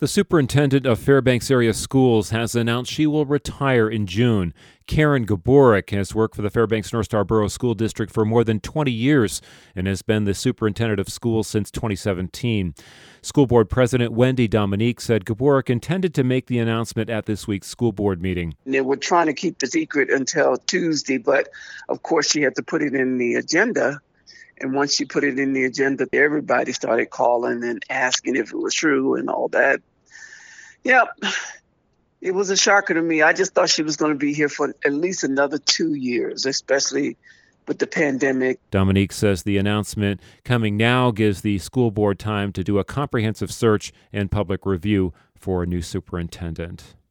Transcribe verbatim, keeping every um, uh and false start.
The superintendent of Fairbanks area schools has announced she will retire in June. Karen Gaborik has worked for the Fairbanks North Star Borough School District for more than twenty years and has been the superintendent of schools since twenty seventeen. School board president Wendy Dominique said Gaborik intended to make the announcement at this week's school board meeting. They were trying to keep the secret until Tuesday, but of course she had to put it in the agenda. And once she put it in the agenda, everybody started calling and asking if it was true and all that. Yep, it was a shocker to me. I just thought she was going to be here for at least another two years, especially with the pandemic. Dominique says the announcement coming now gives the school board time to do a comprehensive search and public review for a new superintendent.